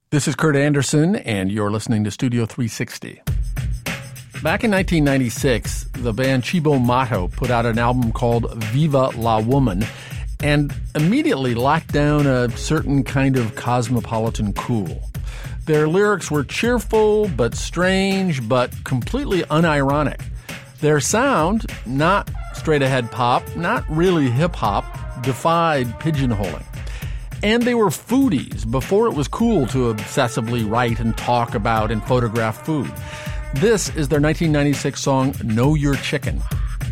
This is Kurt Anderson, and you're listening to Studio 360. Back in 1996, the band Cibo Matto put out an album called Viva La Woman and immediately locked down a certain kind of cosmopolitan cool. Their lyrics were cheerful but strange but completely unironic. Their sound, not straight-ahead pop, not really hip-hop, defied pigeonholing. And they were foodies before it was cool to obsessively write and talk about and photograph food. This is their 1996 song, Know Your Chicken.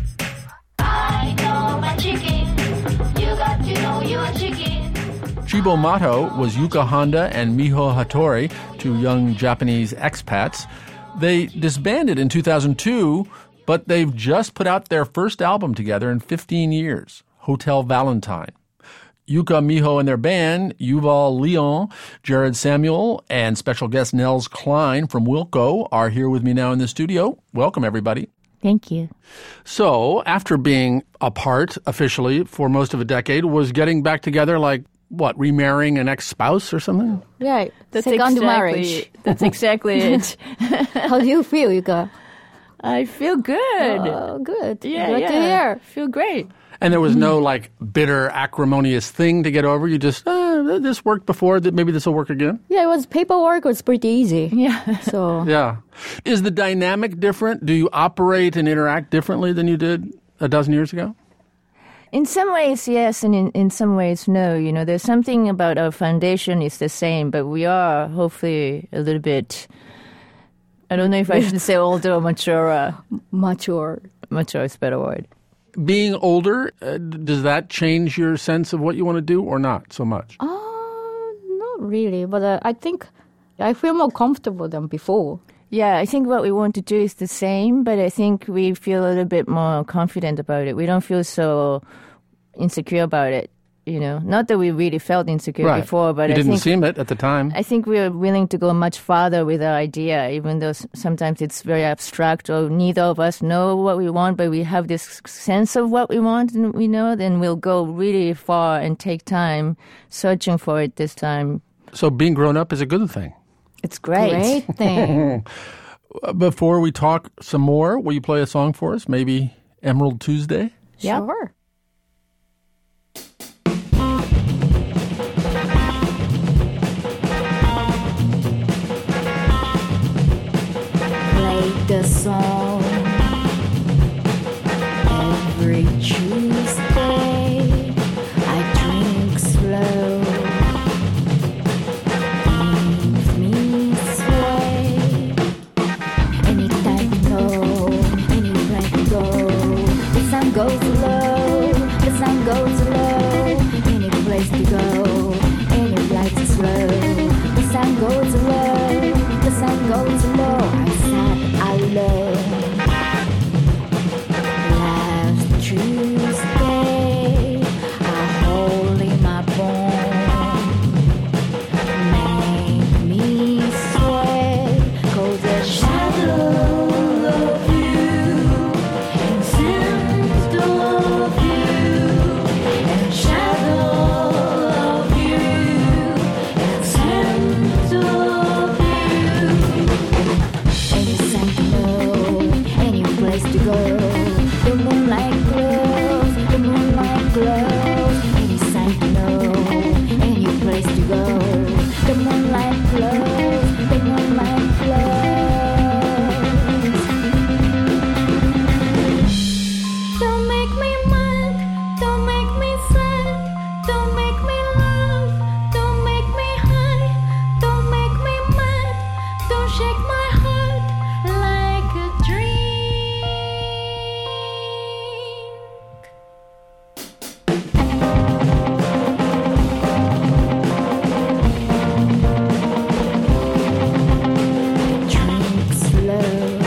I know my chicken. You got to know your chicken. Cibo Matto was Yuka Honda and Miho Hattori, two young Japanese expats. They disbanded in 2002, but they've just put out their first album together in 15 years, Hotel Valentine. Yuka, Miho, and their band, Yuval Leon, Jared Samuel, and special guest Nels Klein from Wilco are here with me now in the studio. Welcome, everybody. Thank you. So, after being apart officially for most of a decade, was getting back together like, what, remarrying an ex-spouse or something? Right. That's Second exactly, marriage. That's exactly it. How do you feel, Yuka? I feel good. Oh, good. Yeah, Glad to hear. Feel great. And there was no, like, bitter, acrimonious thing to get over? You just, this worked before, maybe this will work again? Yeah, paperwork was pretty easy. Yeah. So Yeah. Is the dynamic different? Do you operate and interact differently than you did a dozen years ago? In some ways, yes, and in some ways, no. You know, there's something about our foundation is the same, but we are hopefully a little bit, I don't know if I should say older or mature. mature. Mature is a better word. Being older, does that change your sense of what you want to do or not so much? Not really, but I think I feel more comfortable than before. Yeah, I think what we want to do is the same, but I think we feel a little bit more confident about it. We don't feel so insecure about it, you know. Not that we really felt insecure before, but you I didn't think seem it at the time. I think we are willing to go much farther with our idea, even though sometimes it's very abstract or neither of us know what we want, but we have this sense of what we want and we know, then we'll go really far and take time searching for it this time. So being grown up is a good thing. It's great. Great thing. Before we talk some more, will you play a song for us? Maybe Emerald Tuesday? Yeah. Sure. Play the song every Tuesday. I drink slow. Give me sway. Anytime to go, anywhere to go. The sun goes low, the sun goes low. Any place to go, any flight is slow. The sun goes low, the sun goes low. I sat alone last Tuesday. I hold in my bone, make me sway. 'Cause the shadow of you and scent of you and shadow of you and scent of you. Any sign to know, any place to go. The moonlight glows, the moonlight glows. Any sign to know, any place to go. The moonlight glows, the moonlight glows. Don't make me mad, don't make me sad, don't make me laugh, don't make me high, don't make me mad, don't shake my heart like a dream. Drink slow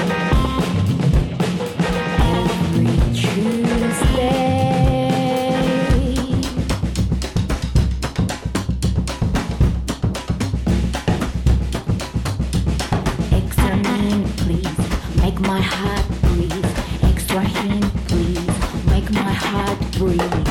every Tuesday. Extra mean, please, make my heart breathe. Extra hint, please, make my heart breathe.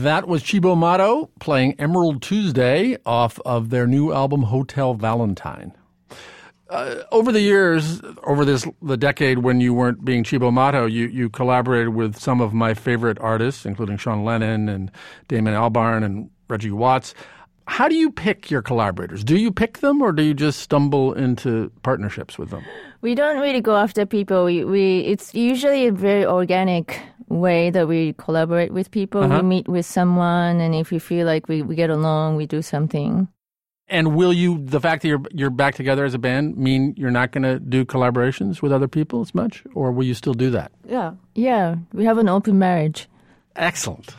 That was Cibo Matto playing Emerald Tuesday off of their new album Hotel Valentine. Over the years, the decade when you weren't being Cibo Matto, you collaborated with some of my favorite artists, including Sean Lennon and Damon Albarn and Reggie Watts. How do you pick your collaborators? Do you pick them, or do you just stumble into partnerships with them? We don't really go after people. It's usually a very organic way that we collaborate with people. We meet with someone, and if we feel like we get along, we do something. And will the fact that you're back together as a band mean you're not going to do collaborations with other people as much, or will you still do that? Yeah, we have an open marriage. Excellent.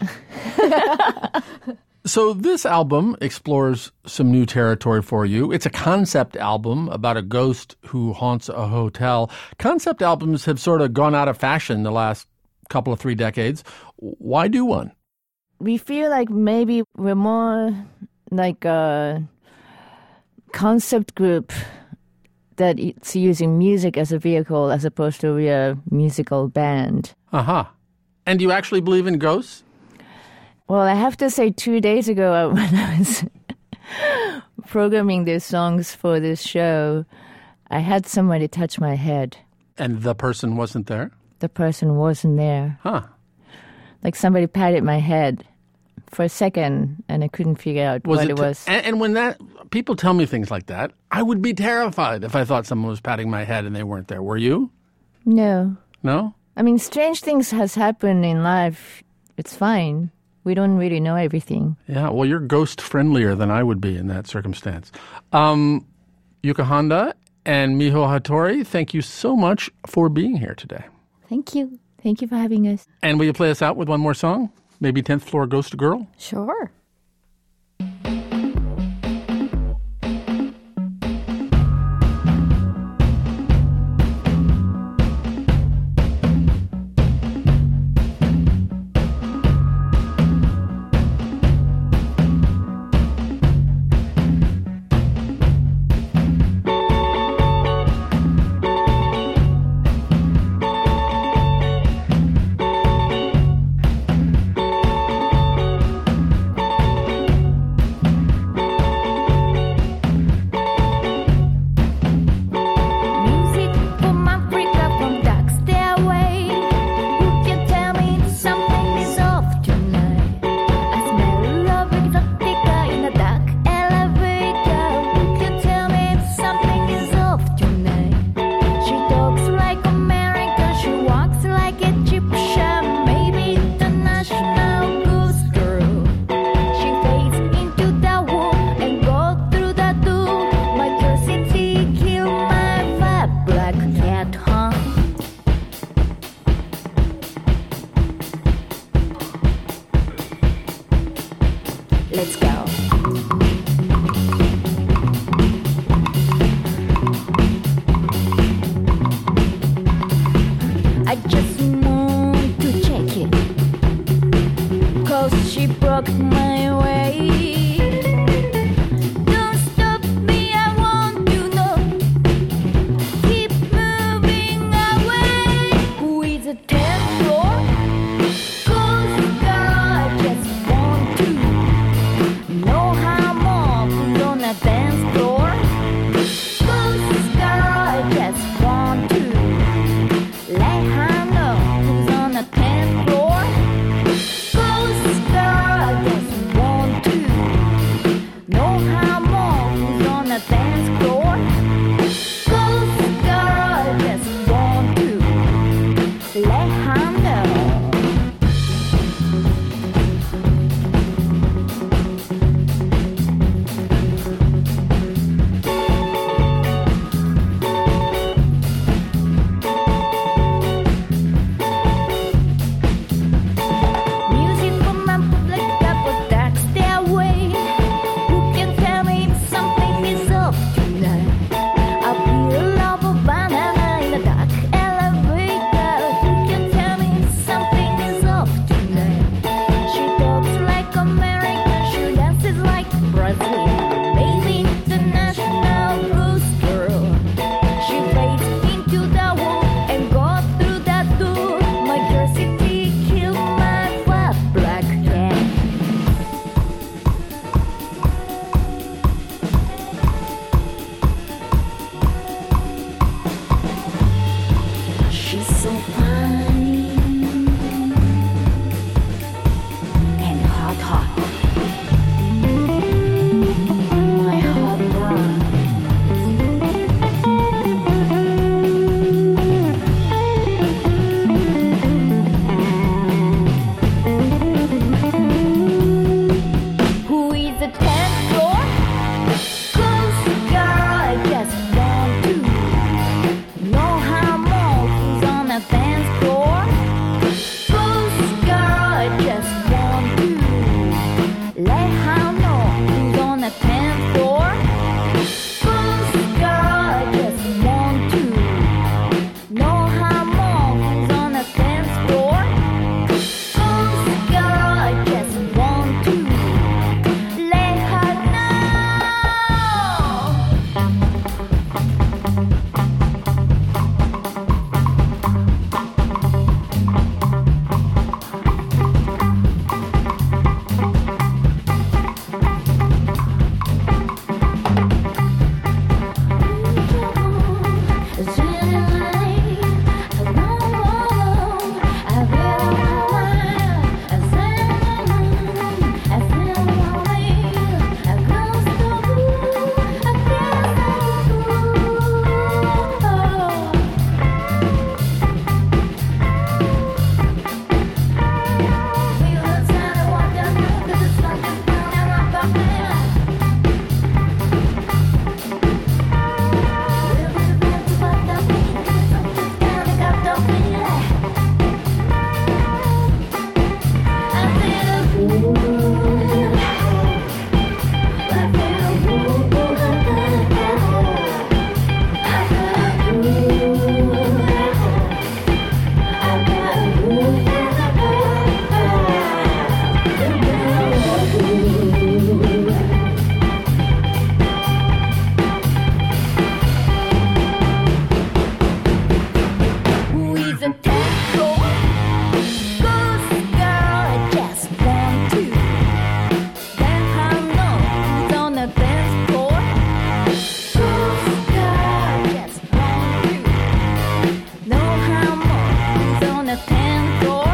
So this album explores some new territory for you. It's a concept album about a ghost who haunts a hotel. Concept albums have sort of gone out of fashion the last couple of 3 decades. Why do one? We feel like maybe we're more like a concept group that it's using music as a vehicle as opposed to a musical band. And do you actually believe in ghosts? Well, I have to say 2 days ago when I was programming these songs for this show, I had somebody touch my head. And the person wasn't there? The person wasn't there. Like somebody patted my head for a second, and I couldn't figure out what it was. And when people tell me things like that, I would be terrified if I thought someone was patting my head and they weren't there. Were you? No. No? I mean, strange things has happened in life. It's fine. We don't really know everything. Yeah, well, you're ghost-friendlier than I would be in that circumstance. Yuka Honda and Miho Hattori, thank you so much for being here today. Thank you. Thank you for having us. And will you play us out with one more song? Maybe 10th Floor Ghost Girl? Sure. on the 10th floor.